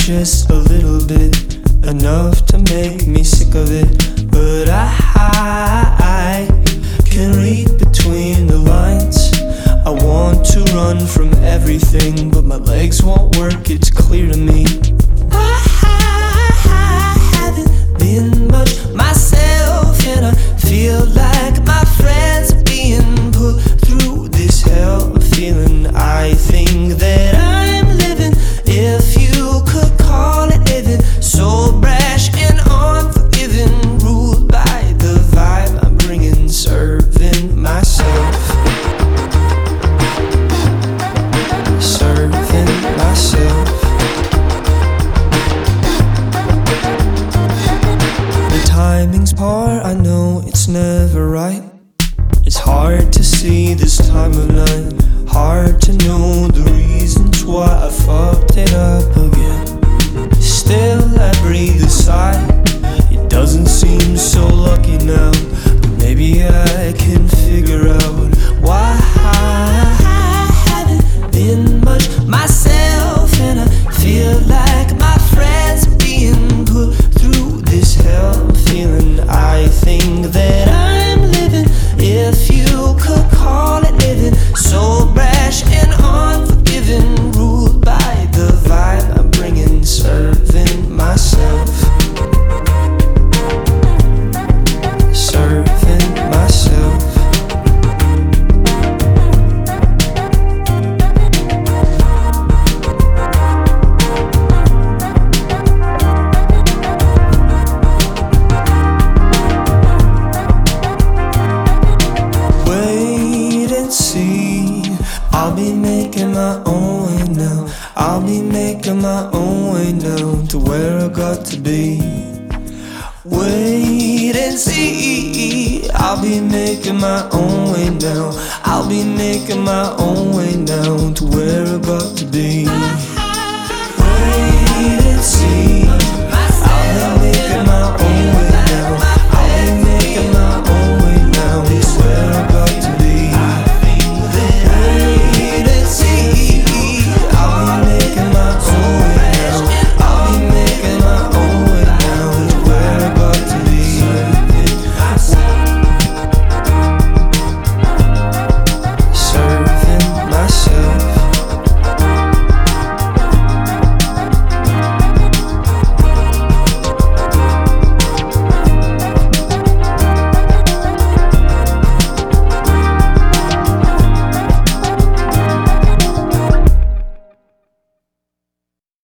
just a little bit, enough to make me sick of it. But I can read between the lines. I want to run from everything, but my legs won't work, it's clear to me. I haven't been much myself, and I feel like my friends are being put through this hell. I'm feeling, I think that I'm living, if you could call it living. So brash and unforgiving, ruled by the vibe I'm bringing, serving myself. Serving myself. The timing's poor, I know it's never right. It's hard to see this time of night, hard to know the reasons why I fucked it up again. Still I breathe a sigh, it doesn't seem so lucky now, but maybe I can figure out why I haven't been much myself, and I feel like my friends are being put through this hell. I'm feeling, I think that I'm living, if you could call it living. So brash and unforgiving, ruled by the vibe I'm bringing, serving myself. Serving myself. Wait and see, I'll be making my own way now. I'll be making my own way now to where I got to be. Wait and see, I'll be making my own way now. I'll be making my own way now to where I got to be.